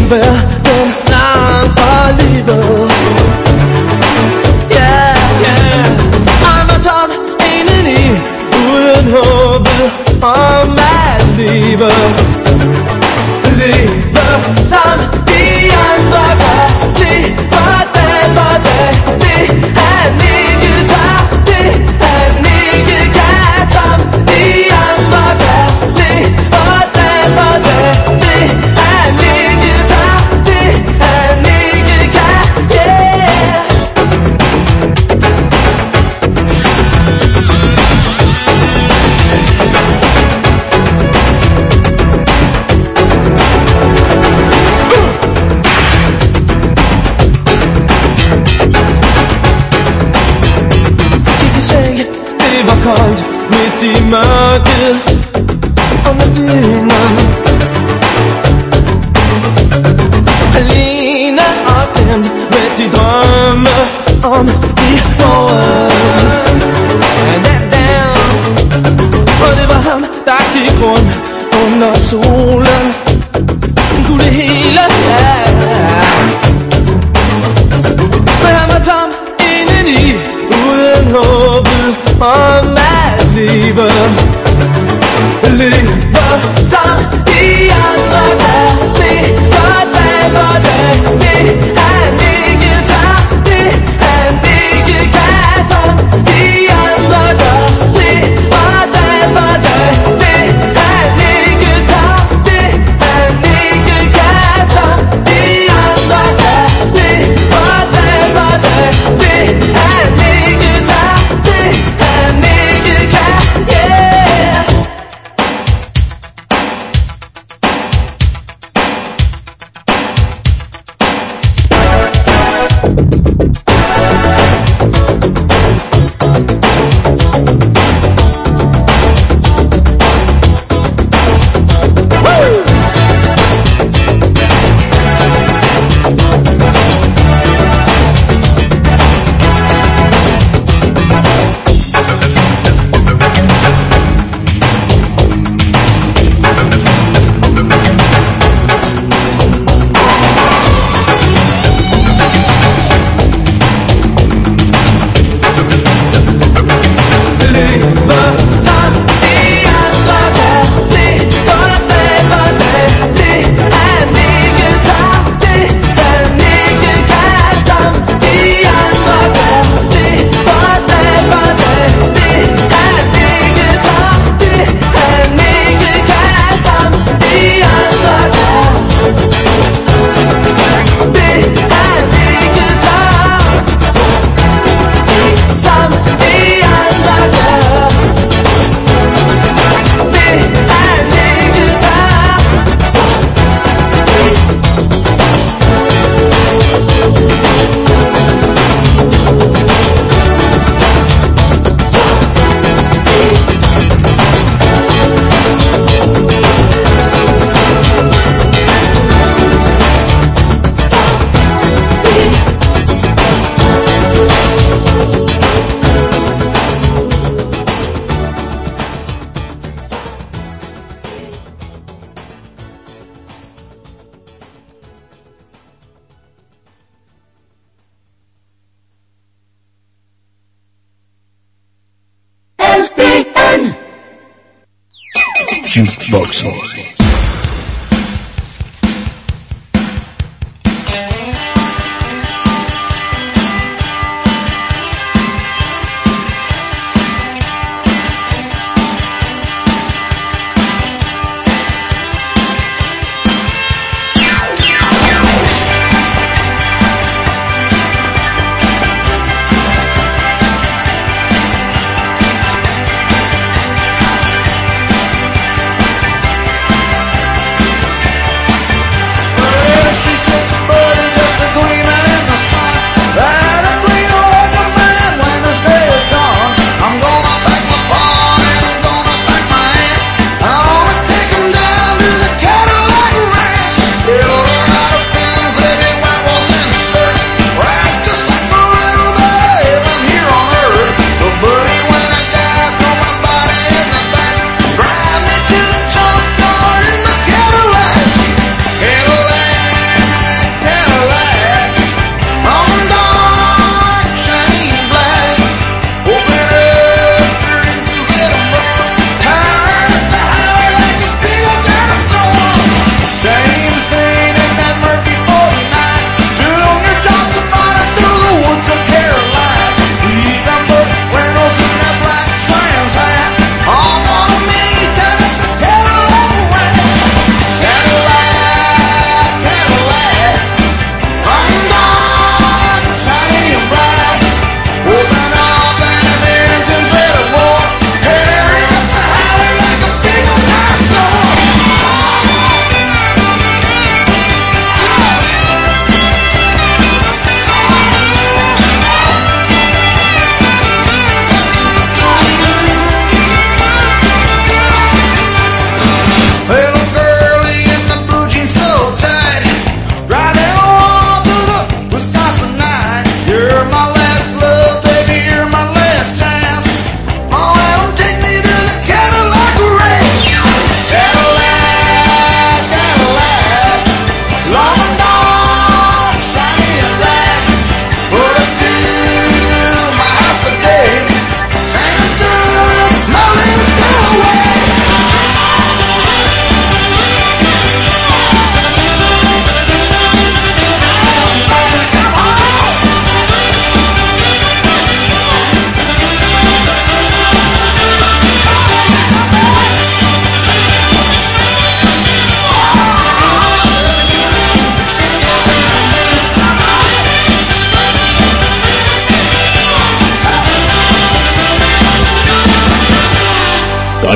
en verden lang for livet. Yeah. Og var tom indeni, uden håbet om at leve. Leve som de andre gør. Leve dag for dag. Det han ikke tør, det han ikke kan, som de andre gør. Leve dag for dag. Det han ikke tør, det han ikke kan. Yeah. Det var koldt midt i mørket, og med dynen alene og glemt med de drømme om de morgen. Og det var ham, der gik rundt under solen, kunne det hele men han var tom indeni, uden håbet om at leve. Leve som de andre gør. Leve dag for dag. Det han ikke tør, det han ikke kan, som de andre gør. Leve dag for dag. Det han ikke tør, det han ikke kan, som de andre gør. Leve dag for dag. Det han ikke tør, det han ikke kan. Yeah. Jukebox.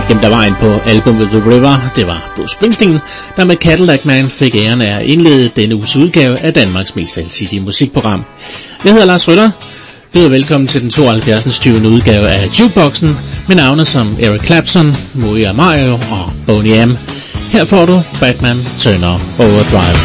Dem der var inde på albumet The River, det var Bruce Springsteen, der med Cadillac Man fik æren af at indlede denne uges udgave af Danmarks mest alsidige musikprogram. Jeg hedder Lars Rytter. Byder velkommen til den 72. 20. udgave af Jukeboxen med navne som Eric Clapton, Moya Mario og Boney M. Her får du Batman Turner Overdrive.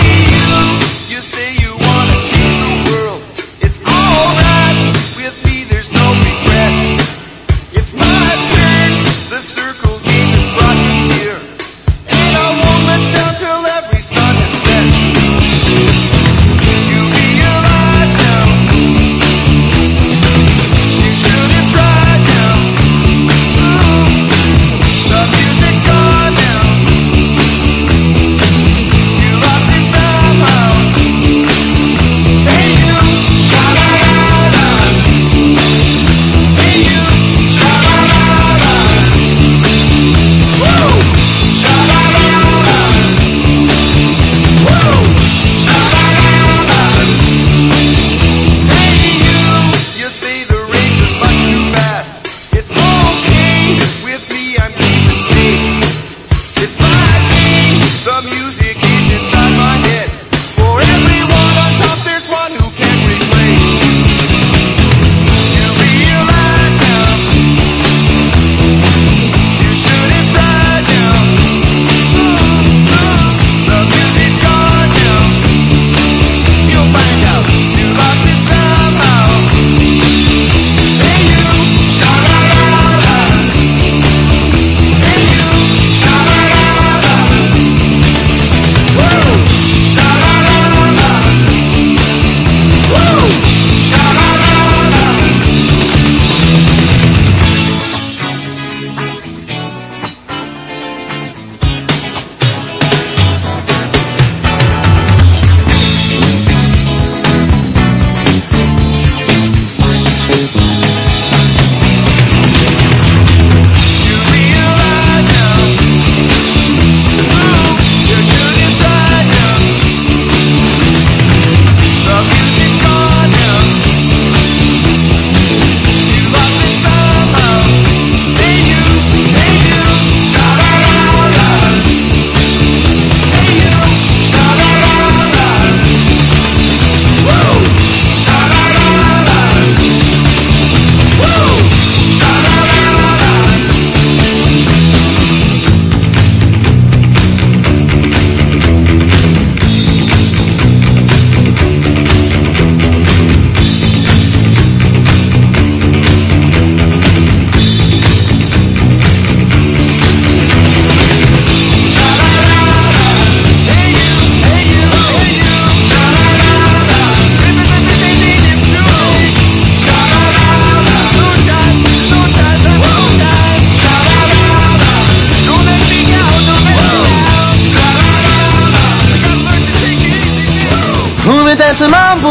danse mambo,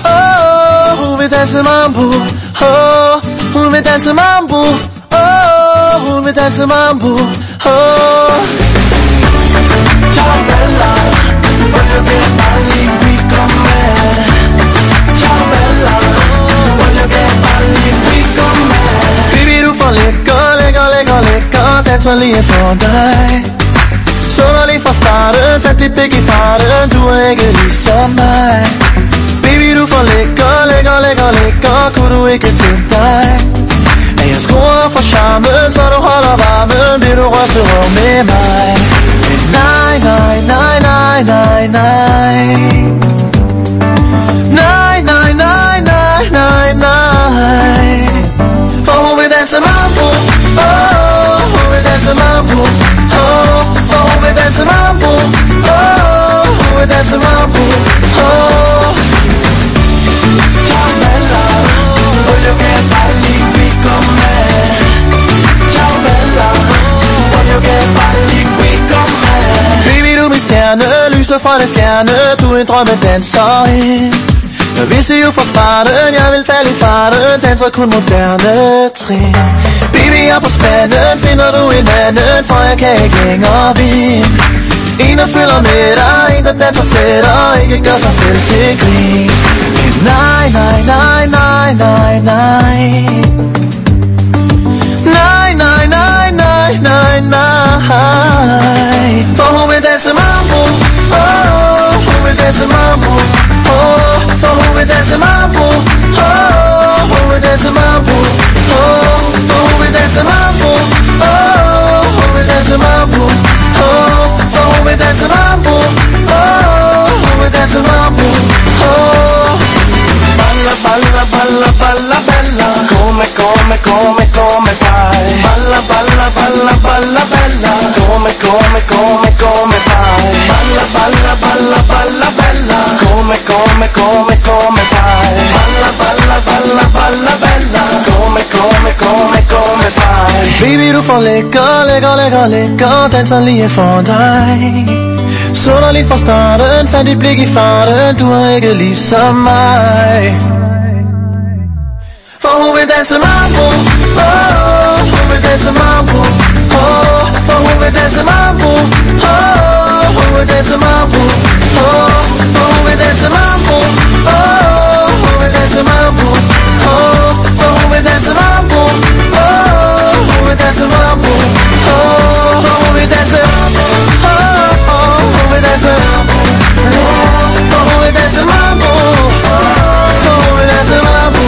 oh, hun vil danse mambo, oh, hun vil danse mambo, oh, hun vil danse mambo, oh. Ciao bella, voglio che balli qui con me. Ciao bella, voglio che balli qui con me. Baby, du får lækker, danser lige for dig. Sunder lige fra starten, tag dit pik i farten, du er ikke ligesom mig. Baby, du får lækker, kunne du ikke tænke dig? At jeg skruer for charmen, så du holder varmen, vil du ryste rundt med mig? Men nej, nej, nej, nej, nej, nej. Nej, nej, nej, nej, nej, nej. For hun vil danse mambo, oh, hun vil danse mambo, oh, for hun vil danse mambo, oh, hun vil danse mambo, oh. Ciao bella, voglio che balli qui con me. Ciao bella, voglio che balli qui con me. Baby, du er min stjerne, lyser fra det fjerne, du er en drømmedanserinde. Jeg vidste jo fra starten, jeg vil falde i farten, danser kun moderne trin. Baby, jeg er på spanden, finder du en anden, for jeg kan ikke længere vinde. En, der følger med dig, en, der danser tættere, ikke gør sig selv til grin. Men nej, nej, nej, nej, nej, nej. Nej, nej, nej, nej, nej, nej, nej. For hun vil danse mambo, hun vil danse mambo, for hun vil danse mambo, hun vil danse mambo, for hun vil danse mambo, hun vil danse mambo, for hun vil danse mambo, hun vil danse mambo. Balla, balla, balla, balla, bella, come, come, come, come fai? Balla, balla, balla, balla, bella, come, come, come, come fai? Balla, balla, balla, balla, bella, come, come, come, come fai? Balla, balla, balla, balla, bella, come, come, come, come fai? Baby, du får lækker, lækker, lækker, lækker, danser lige for dig. Så der lige fra starten, fandt dit blik i farten, du er ikke ligesom mig. For hun vil danse mambo, hun vil danse mambo, for hun vil danse mambo, hun vil danse mambo, for hun vil danse mambo, hun vil danse mambo, for hun vil danse mambo, hun vil danse mambo, for hun vil danse mambo, hun vil danse mambo, for hun vil danse mambo, for hun vil danse mambo.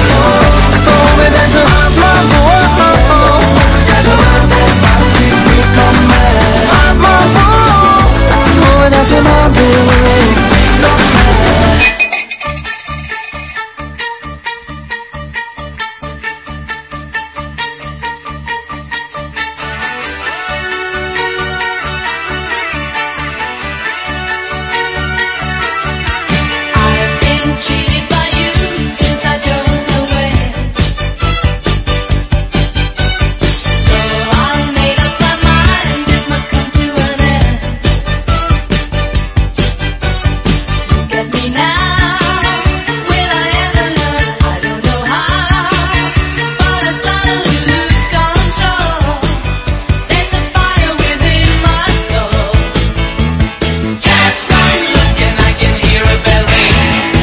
Cheated by you since I drove away. So I made up my mind it must come to an end. Look at me now, will I ever learn? I don't know how, but I suddenly lose control. There's a fire within my soul. Just one look and I can hear a bell ring.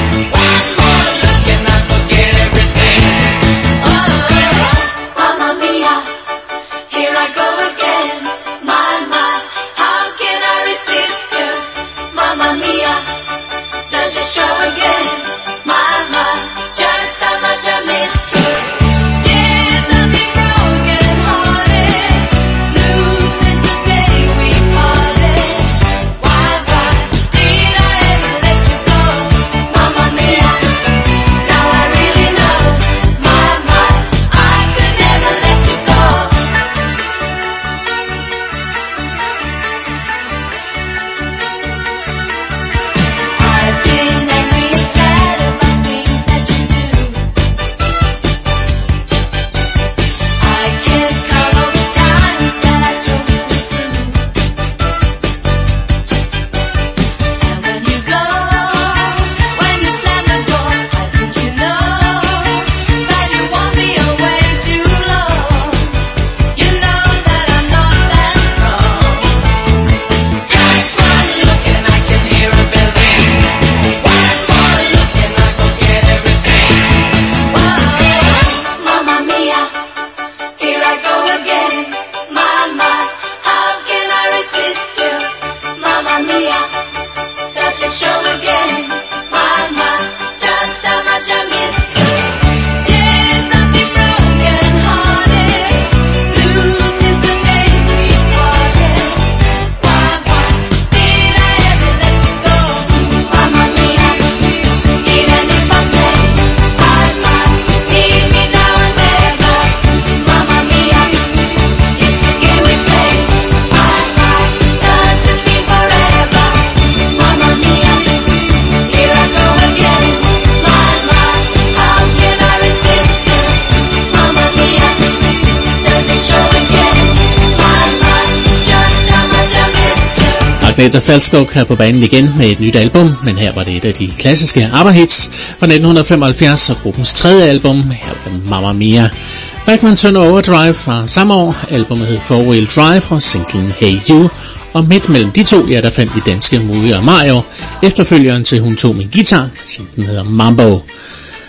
Agnetha Fältskog er på banen igen med et nyt album, men her var det et af de klassiske ABBA-hits fra 1975 og gruppens tredje album, her var Mamma Mia. Bachman Turner Overdrive fra samme år, albumet hed Four Wheel Drive og singlen Hey You, og midt mellem de to, ja, der fandt vi danske Movie og Mario, efterfølgeren til Hun tog min guitar, singlen hedder Mambo.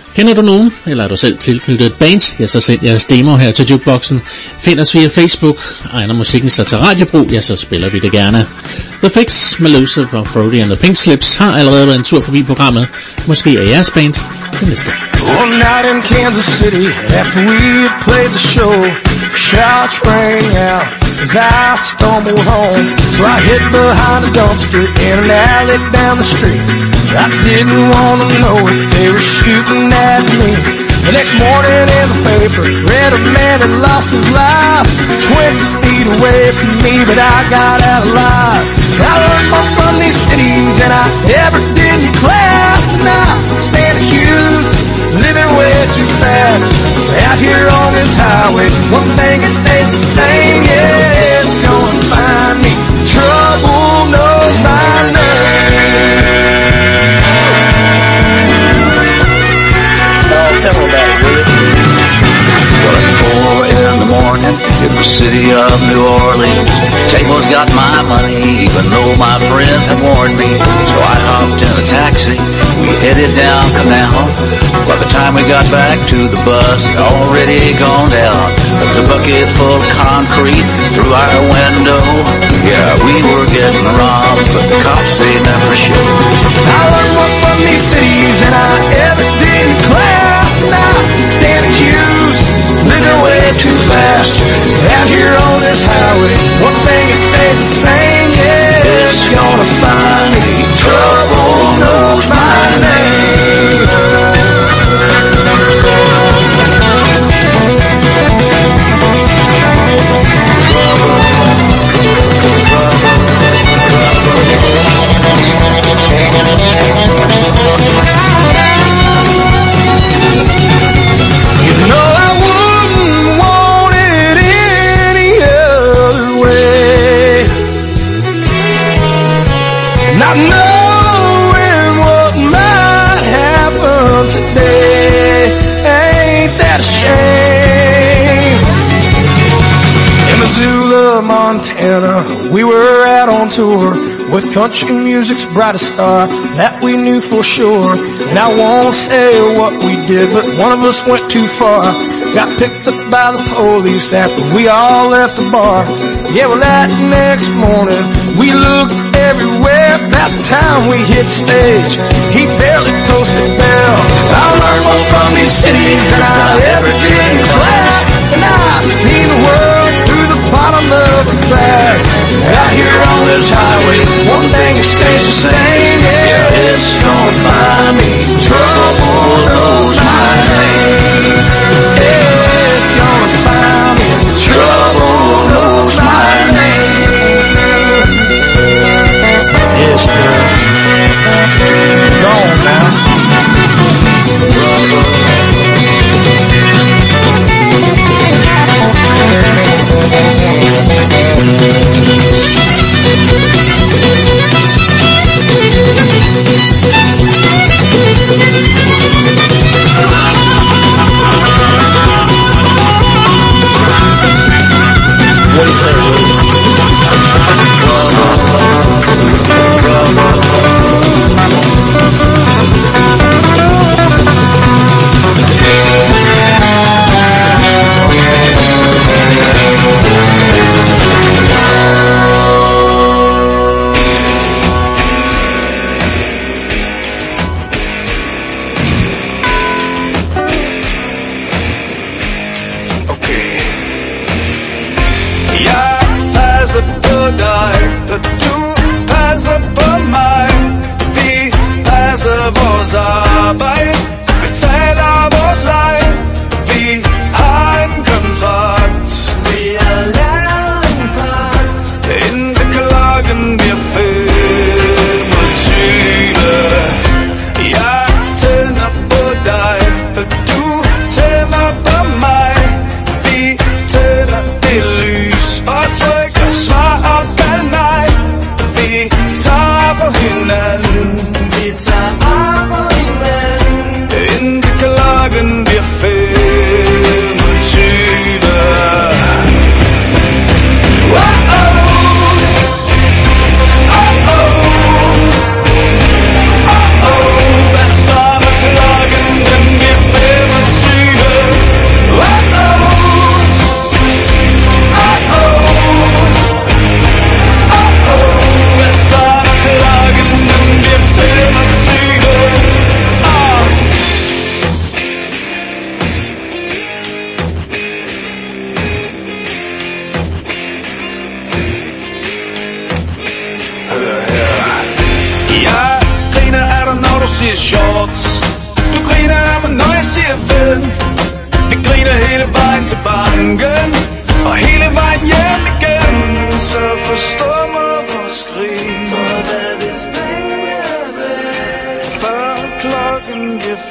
Kender du nogen, eller er du selv tilknyttet et band, ja, så send jeres demo her til Jukeboxen. Find os via Facebook, egner musikken sig til radiobrug, ja, så spiller vi det gerne. The Fix med Lucifer og Frody and the Pink Slips har allerede været en tur forbi programmet. Måske er jeres band det næste. One night in Kansas City, after we had played the show, shots rang out as I stumbled home. So I hid behind a dumpster in an alley down the street. I didn't want to know if they were shooting at me. The next morning in the paper, read a man had lost his life 20 feet away from me, but I got out alive. I learned more from these cities than I ever did in class, and I stand accused living way too fast. Out here on this highway, one thing that stays the same, yeah, it's gonna find me. Trouble knows my name. Tell me about it, will you? Well, at 4 in the morning in the city of New Orleans, Table's got my money, even though my friends had warned me. So I hopped in a taxi, we headed down Canal. By the time we got back to the bus, it already gone down. There was a bucket full of concrete through our window. Yeah, we were getting robbed, but the cops, they never showed. I learned more from these cities than I ever did in class. And I stand accused, living way too fast. Out here on this highway, one thing that stays the same, yeah, it's gonna find me. Trouble knows my name. You know I wouldn't want it any other way. Not knowing what might happen today, ain't that a shame? In Missoula, Montana, we were out on tour with country music's brightest star that we knew for sure. And I won't say what we did, but one of us went too far. Got picked up by the police after we all left the bar. Yeah, well that next morning we looked everywhere. About the time we hit stage, he barely posted bell. I learned more from these cities than I ever did in class. And I seen the world through the bottom of a glass. Out here on this highway, one thing that stays the same, yeah, it's gonna find me. Trouble knows my name. Yeah, it's gonna find me. Trouble knows my name. Yes, it does. Gone now. siger shorts. Du griner af mig, når jeg siger ven. Vi griner hele vejen til banken og hele vejen hjem igen. Så forstå mig på skrig. For hvad hvis penge er væk, før klokken bliver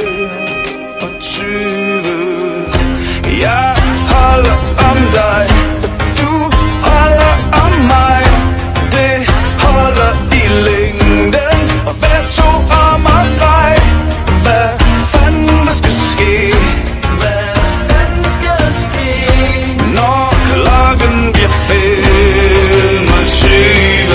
25. Jeg holder om dig, du holder om mig. Det holder i længden, og hver to om og drej. Hvad fanden der skal ske? Hvad fanden skal ske? Når klokken bliver 25.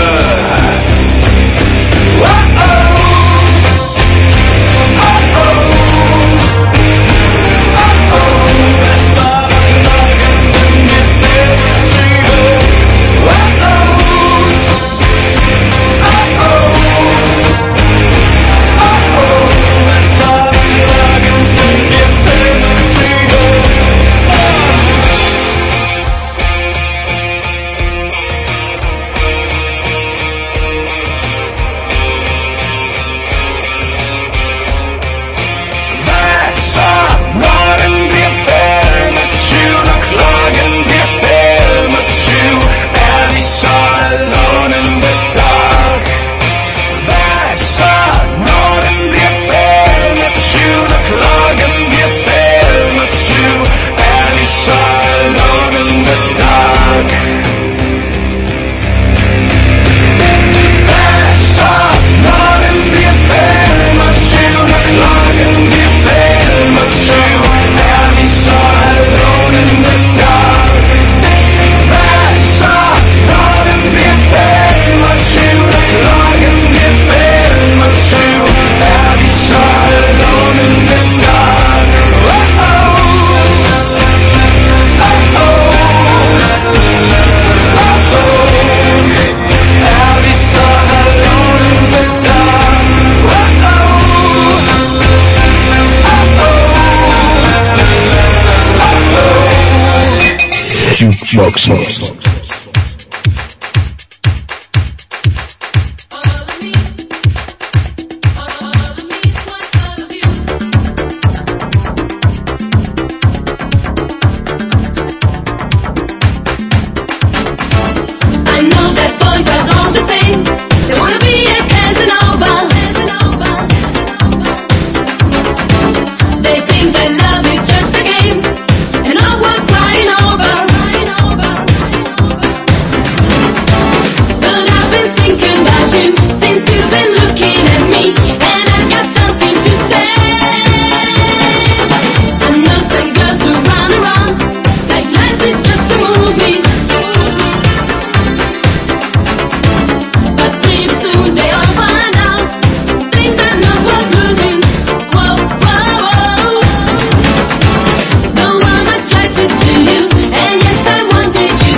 Jukebox.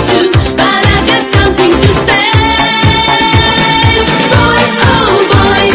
Boy, oh boy,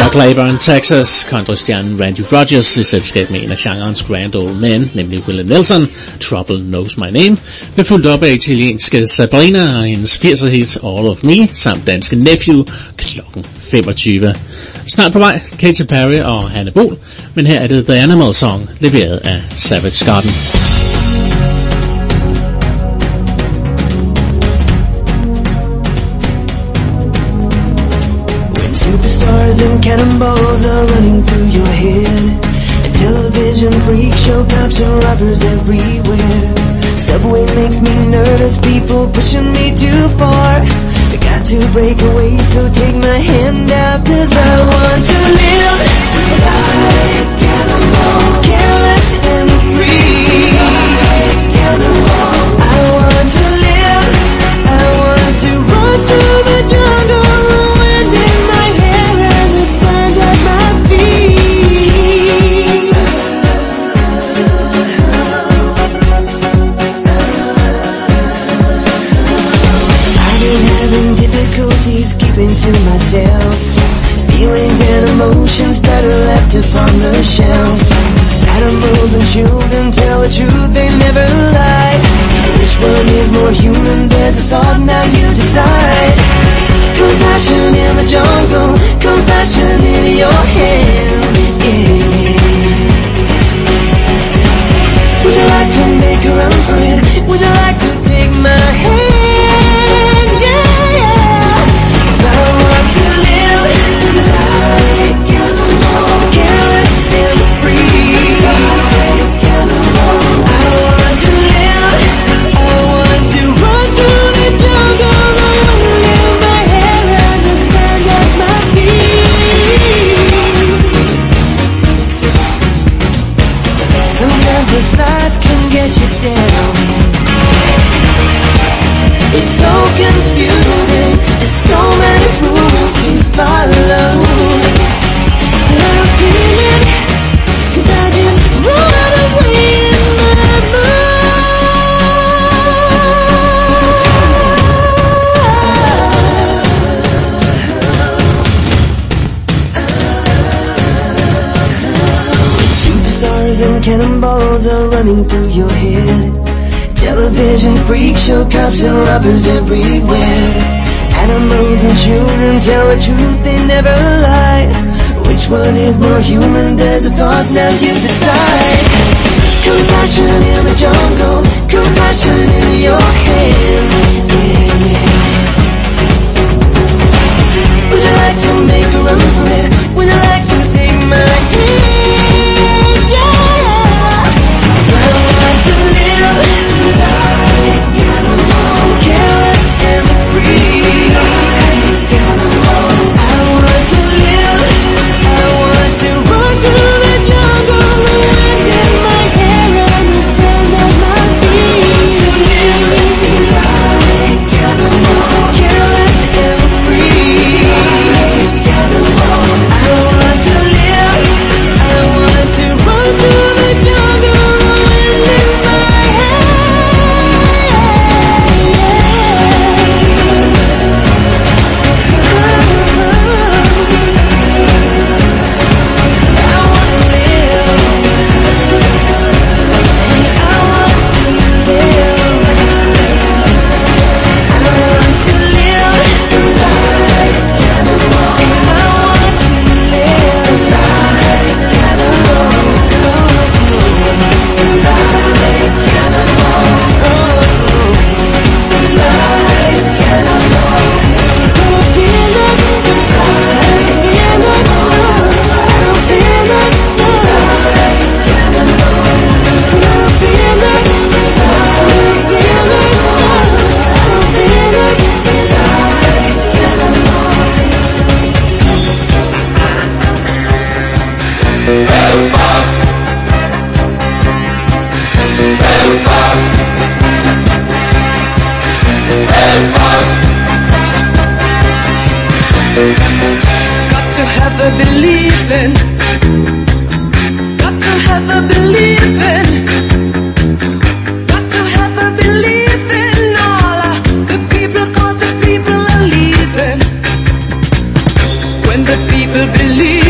Fra Claiborne, Texas, countrystjernen Randy Rogers i selskab med en af genrens grand old men, nemlig Willie Nelson, Trouble Knows My Name, blev fulgt op af italienske Sabrina og hendes 80'er hit All of Me, samt danske Nephew, klokken 25. Snart på vej, Katy Perry og Hanne Bol, men her er det The Animal Song, leveret af Savage Garden. Superstars and cannonballs are running through your head, and television freak show cops and robbers everywhere. Subway makes me nervous, people pushing me too far. I got to break away, so take my hand out, 'cause I want to live like animals, careless and free. Like animals, I want to live, I want to run through the jungle. To myself, feelings and emotions better left upon the shelf. Animals and children tell the truth, they never lie. Which one is more human? There's a thought, now you decide. Compassion in the jungle, compassion in your hands, yeah. Would you like to make a run for it? Would you like to take my hand? Cannonballs are running through your head. Television freak show cops and robbers everywhere. Animals and children tell the truth, they never lie. Which one is more human? There's a thought, now you decide. Compassion in the jungle, compassion in your hands, yeah. Would you like to make a run for it? Would you like to take my hand? Got to have a believing. Got to have a believing. Got to have a believing. All of the people, 'cause the people are leaving. When the people believe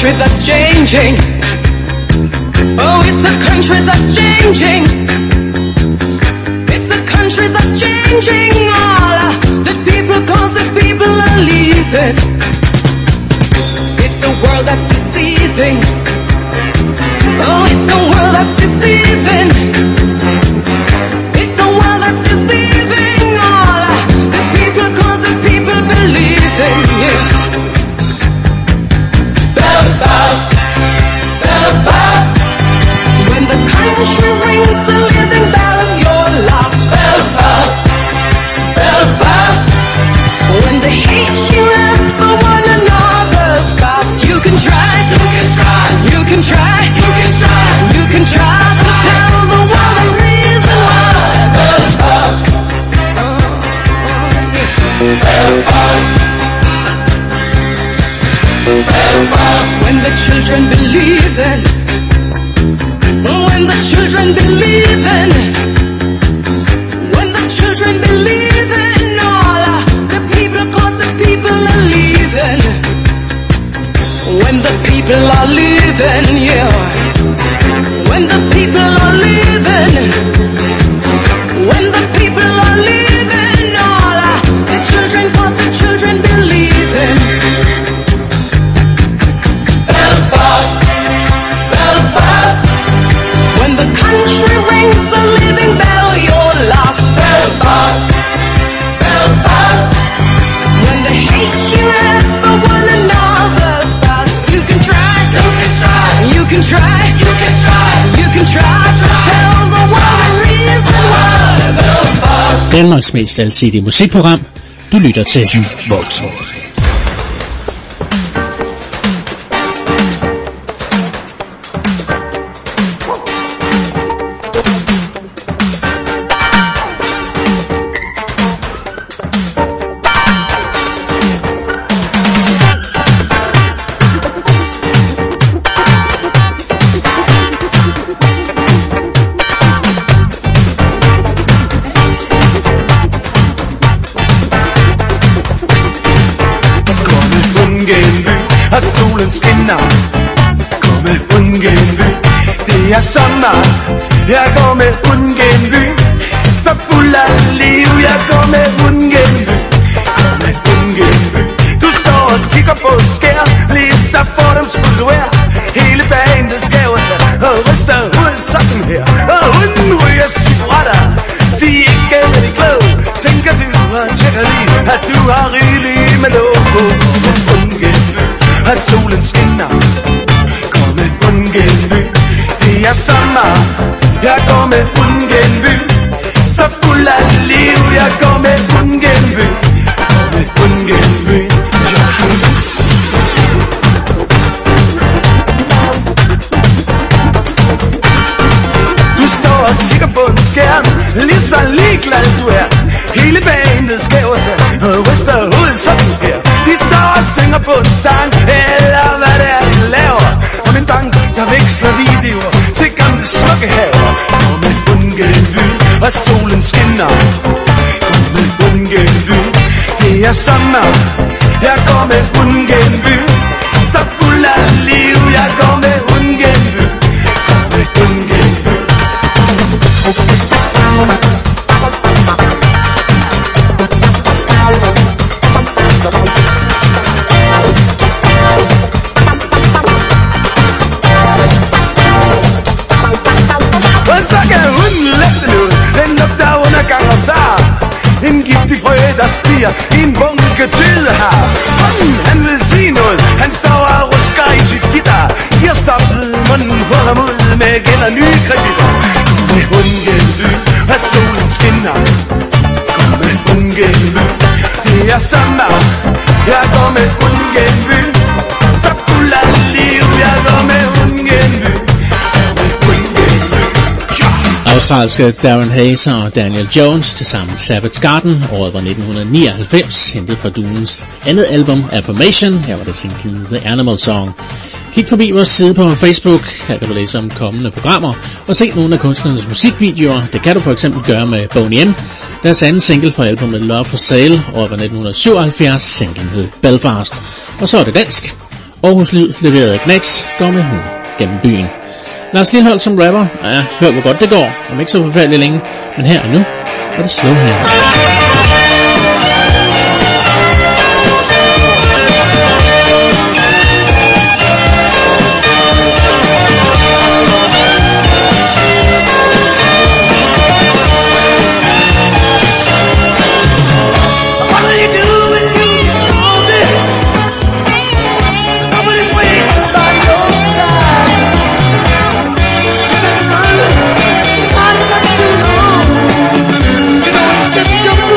country that's changing. Oh, it's a country that's changing. It's a country that's changing. All the people, cause the people are leaving. It's a world that's deceiving. Oh, it's a world that's deceiving. It's a world that's deceiving. All the people, cause the people believe in you. Belfast, Belfast. When the country rings the living bell, you're lost. Belfast, Belfast. When they hate you and for one another's past, you can try, you can try, you can try, you can try, you can try to tell the world the reason why. Belfast, Belfast, Belfast. When the children believe in, when the children believe in, when the children believe in all the people, cause the people are leaving. When the people are leaving, yeah. When the people are leaving, when the people are leaving, all the children, cause the children believe in. Belfast, Belfast. When the country rings the living bell, you're lost. Belfast, Belfast. When they hate you and for one another's past, you can try, you can try, you can try, you can try, you can try to tell the world the reason why. Belfast. Danmarks mest alsidige musikprogram. Du lytter til Jukeboxen. Og solen skinner. Gå med Ungenby. Det er sommer. Jeg går med Ungenby. Så fuld af liv. Jeg går med Ungenby. Gå med Ungenby. Du står og kigger på et skær. Lige så får dem skulle du er. Hele bandet skæver sig og ryster hovedet sådan her. Og hunden ryger cigaretter. De er ikke rigtig kloge. Tænker du og tjekker lige, at du har rigeligt med lov. Gå med Ungenby. Og solen skinner. Gå med Ungenby. Det er sommer. Jeg går med Ungenby. Så fuld af liv. Jeg går med Ungenby. Gå med Ungenby. Du står og kigger på en skærm. Lige så ligeglad du er. Hele bandet skæver sig og ryster hovedet sådan her. De står og synger på en sang, eller hvad det er, de laver. Om en bank, der veksler videoer til gamle smukke haver. Gå med Ungenby, og solen skinner. Gå med Ungenby, det er sommer. Jeg går med Ungenby, så fuld af liv. Jeg går med Ungenby, går med Ungenby. Og så kan hunden lette noget. Den lugter undergang og far. En giftig frø, der spiger i en bunke tyde her. Hunden, han vil sige noget. Han står og rusker i sit gitar. De har stoppet munden på ham ud med gælder nye kreditter. Gå med Ungenby, og solen skinner. Gå med Ungenby, det er sommer. Jeg går med Ungenby, så fuld af liv. Jeg går med Ungenby. Australske Darren Hayes og Daniel Jones til sammen Savage Garden. Året var 1999, hentet fra duens andet album Affirmation. Her var det singlen The Animal Song. Kig forbi vores side på Facebook. Her kan du læse om kommende programmer og se nogle af kunstnernes musikvideoer. Det kan du for eksempel gøre med Boney M. Deres anden single fra albumet Love for Sale. Året var 1977, singlen hed Belfast. Og så er det dansk. Aarhus Lyd leveret af Knacks går med hund gennem byen. Lars Lilholt som rapper, ja, hør hvor godt det går, om ikke så forfærdeligt længe, men her og nu er det Slow Hand. Just jump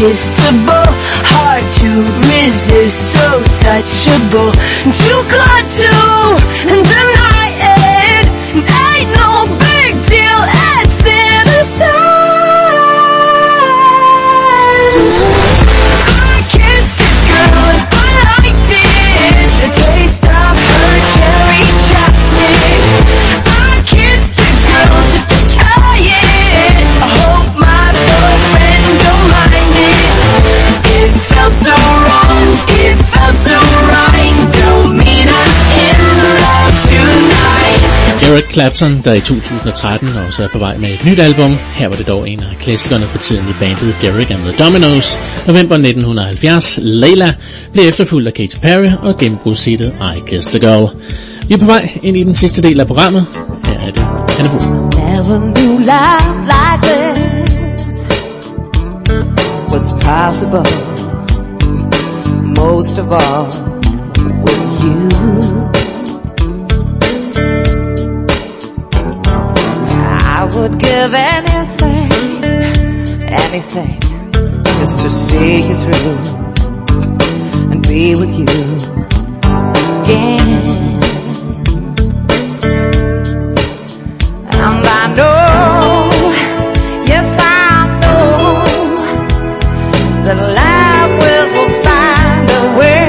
unkissable, hard to resist, so touchable, too good to deny it. Ain't no big deal, it's innocent. I kissed a girl and I liked it, the taste of her cherry chapstick. I kissed a girl just to try it, I hope my boyfriend don't mind it. It felt so wrong, it felt so right, don't mean I'm in love tonight. Eric Clapton, der i 2013 også er på vej med et nyt album. Her var det dog en af klassikerne for tiden i bandet Derek and the Dominos. November 1970, Layla, blev efterfulgt af Katy Perry og gennembrudshitet I Kissed a Girl. Vi er på vej ind i den sidste del af programmet. Her er det Anne Fu. Never knew love like this was possible, most of all with you. I would give anything, anything, just to see you through and be with you again. And I know, yes I know, that life will find a way.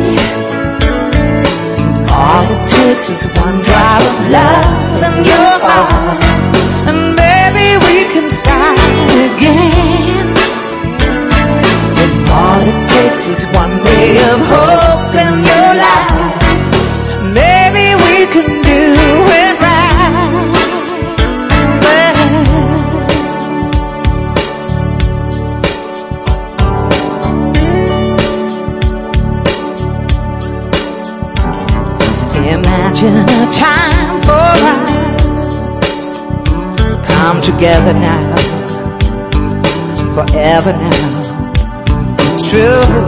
All it takes is one drop of love in your heart, and baby we can start again. Yes, all it takes is one ray of hope in your life, maybe we can do it right. Imagine a time for us, come together now, forever now, true.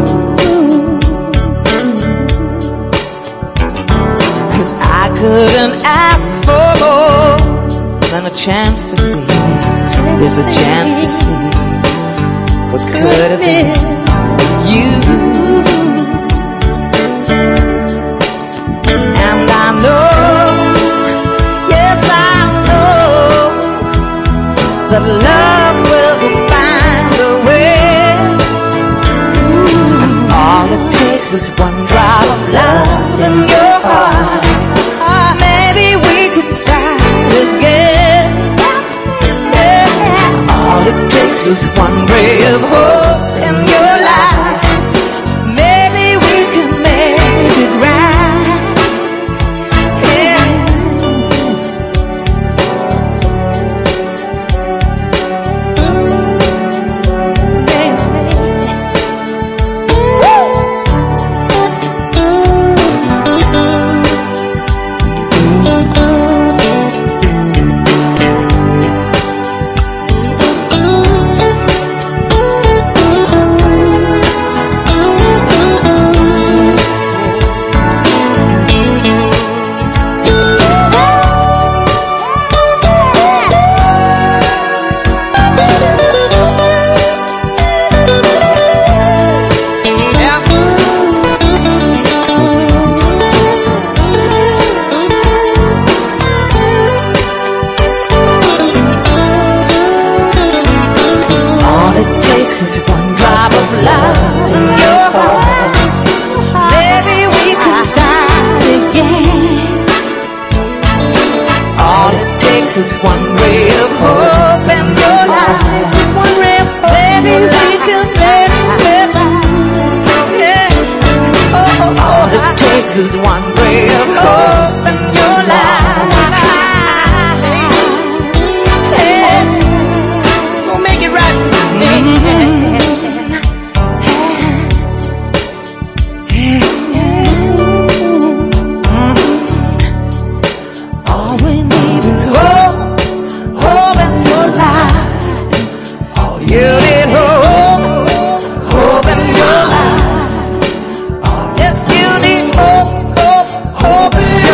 'Cause I couldn't ask for more than a chance to see. There's a chance to see what could have been with you. And I know, yes I know, that love will find a way. And all it takes is one drop of love in your heart, maybe we can start again. Yes, all it takes is one ray of hope in your life, maybe we can make it right. Is one ray of hope in your life. One ray of hope. Maybe we can make it right. Yeah. Oh, all it takes is one ray of hope in your life. Yeah. We'll make it right. All we need is hope. You need hope, hope in your life. Yes, you need hope, hope, hope in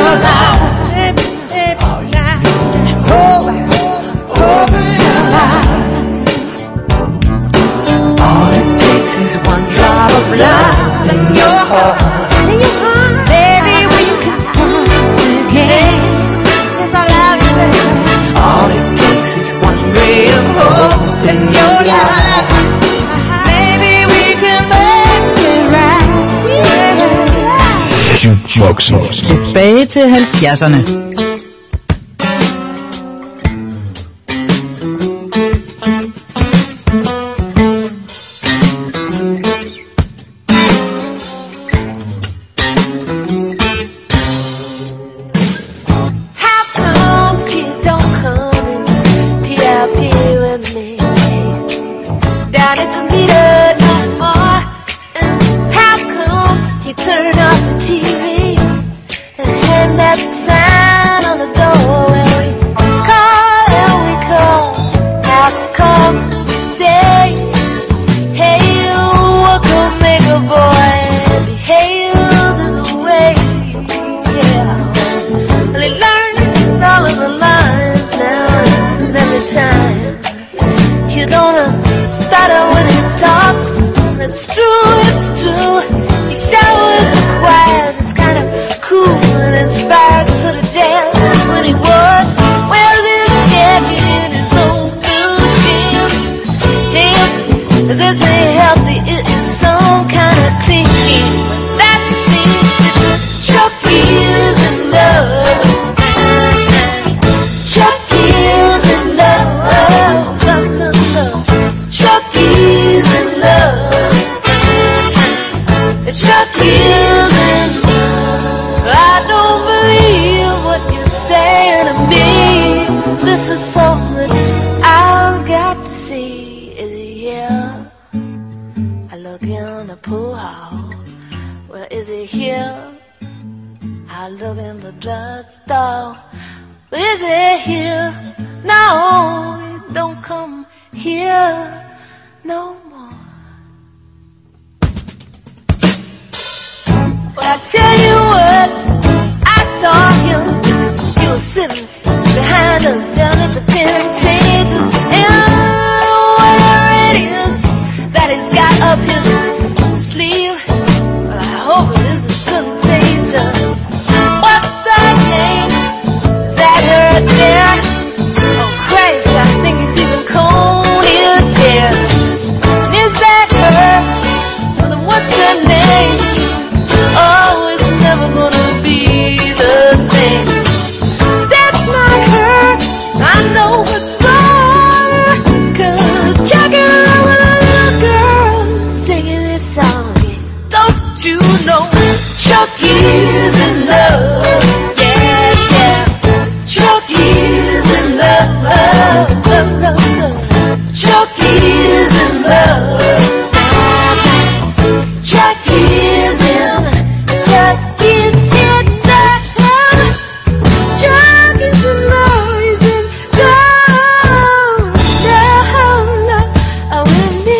love in your heart. Baby, we can start again. Yes, I love you, baby. All it takes is one ray of hope in your life. Maybe we can make it right. Jukeboxen. Tilbage til 70'erne. How come you don't come and PLP with me down at the meter no more? And how come you turn off the TV and hand that sign on the door when we call and we call? How come you say, hey, what could make a boy behave this way? Yeah. Well, he learned all of the lines now and every time. You don't stutter when he talks. It's true, it's true. He showers a quiet. It's kind of cool and inspired sort of jam when he walks. Well, this jacket in his own blue jeans. Him, this ain't healthy. It is some kind of thinking. That means it's Chucky is in love. Chucky's in love. Chucky's in love. Chucky's in love. I don't believe what you're saying to me. This is something I've got to see. Is he here? I look in the pool hall. Well, is he here? I look in the drugstore. But is he here? No, he don't come here no more. Well, I tell you what, I saw him. He was sitting behind us down at the Pentateuch. And whatever it is that he's got up his sleeve, well, I hope it isn't contagious. What's her name? Is that her there? Oh Christ, I think he's even combed his hair. And is that her? Well, then what's her name? Oh, it's never gonna be the same. That's not her. I know what's wrong. 'Cause Jackie with a little girl singing this song. Don't you know Chucky's in love? Yeah, yeah. Chucky's in love. Chucky's in love. Chucky's in love. Chucky's in love. Chucky's in love. He's in love with me.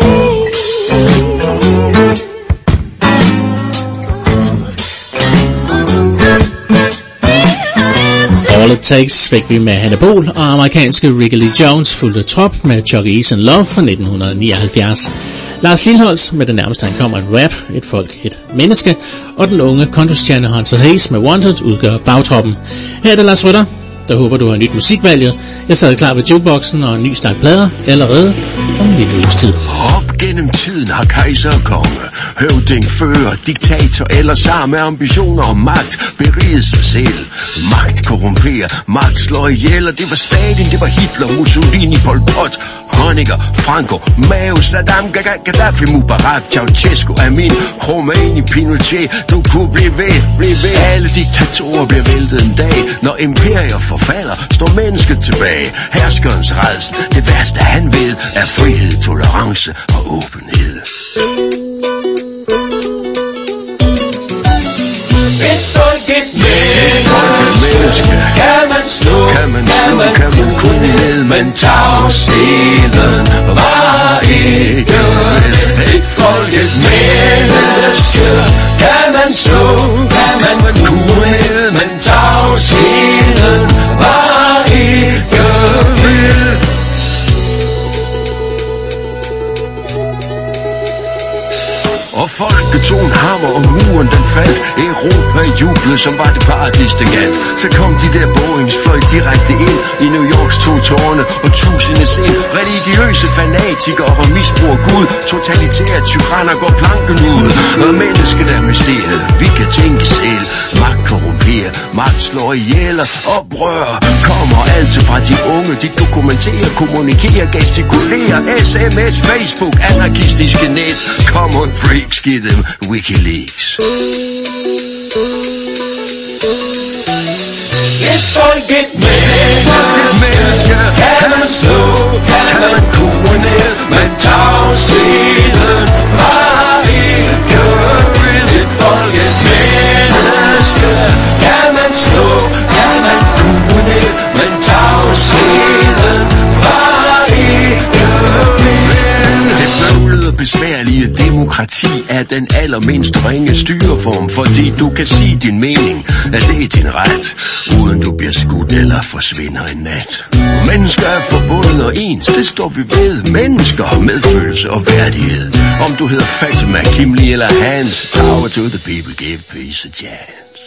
All It Takes fik vi med Hanne Bol, og amerikanske Ricky Lee Jones fulgte trop med Chucky's in Love fra 1979. Lars Lilholtz med det nærmeste han kommer en rap, et folk, et menneske, og den unge countrystjerne Hunter Hayes med Wanted udgør bagtroppen. Her er det Lars Rytter, der håber du har nyt musikvalget. Jeg sad klar ved jukeboxen og en ny stak plader allerede om en lille uges tid. Op gennem tiden har kejser og konge, høvding, fører, diktator eller samme ambitioner om magt beriget sig selv. Magt korrumperer, magt slår ihjel, og det var Stalin, det var Hitler, Mussolini, Pol Pot, Honecker, Franco, Mao, Saddam, Gaddafi, Mubarak, Ceausescu, Amin, Khomeini, Pinochet. Du kunne blive ved. Alle diktatorer bliver væltet en dag. Når imperier forfalder, står mennesket tilbage. Herskerens rædsel, det værste han ved, er frihed, tolerance og åbenhed. Et folk, et menneske. Kan man slå, kan man kun ned, men tavsheden var ikke. Et folk, et menneske. Kan man slå, kan man kun ned, men tavsheden var ikke. Og folket tog en hammer, og muren den faldt. Europa jublede, som var det paradis, det galt. Så kom de der Boeings, fløj direkte ind i New Yorks 2 tårne og tusindes ind. Religiøse fanatikere og misbruger Gud. Totalitære tyranner går planken ud. Og mennesket er mysteriet, vi kan tænke selv. Magt korrumperer, magt slår ihjel. Oprør kommer altid fra de unge. De dokumenterer, kommunikerer, gestikulerer. SMS, Facebook, anarkistiske net. Common freaks, giv dem Wikileaks. Et folk, et menneske, kan man slå, kan man kue ned, men tavsheden var ikke vild. Et folk, et menneske, kan man slå, kan man kue ned, men tavsheden var ikke vild. Det bøvlede og besværlige demokrati er den allermindst ringe styreform, fordi du kan sige din mening, at det er din ret, uden du bliver skudt eller forsvinder en nat. Mennesker er forbundet og ens, det står vi ved. Mennesker, medfølelse og værdighed. Om du hedder Fatima, Kimli eller Hans, power to the people, give peace a chance.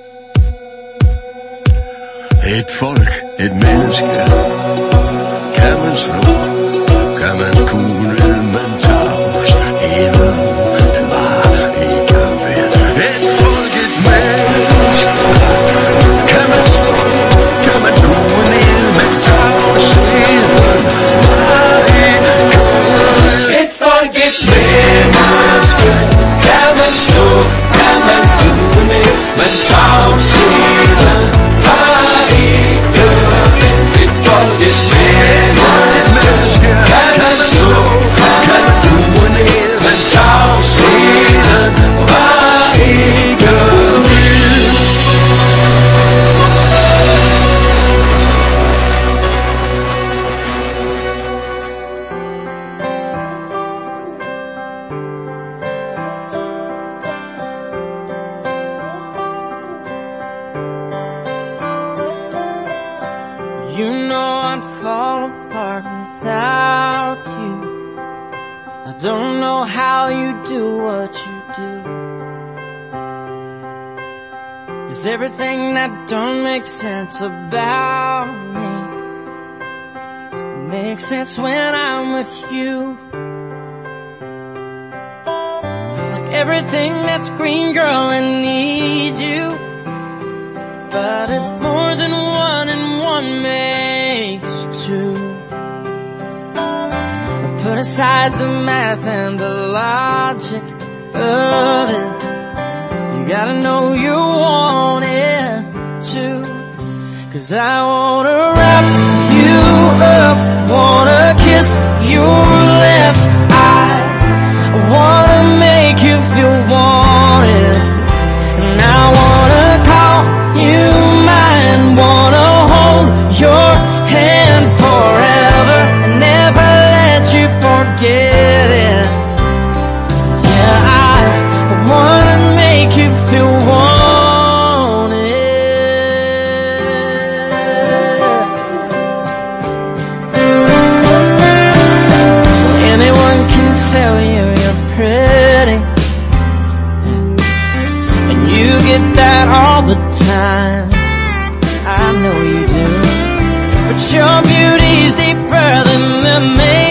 Et folk, et menneske, kan man slå, kan man kunne, men tavsheden, den var ikke ved. Et folk, et menneske, kan man slå, kan man kunne, men tavsheden var ikke ved. Et folk, et menneske, kan man slå, kan man kunne, men tavsheden var ikke ved. Et folk, et menneske, kan man slå, kan man kunne, men tavsheden var ikke ved. You know I'd fall apart without you. I don't know how you do what you do. 'Cause everything that don't make sense about me makes sense when I'm with you. Like everything that's green, girl, I need you. But it's more than one and one makes two. Put aside the math and the logic of it. You gotta know you want it too. 'Cause I wanna wrap you up, wanna kiss your lips. I wanna make you feel wanted. And I wanna call you mine, wanna hold your hand forever and never let you forget it. Yeah, I wanna make you feel wanted. Anyone can tell you you're pretty, and you get that all the time. I know you do, but your beauty's deeper than the main.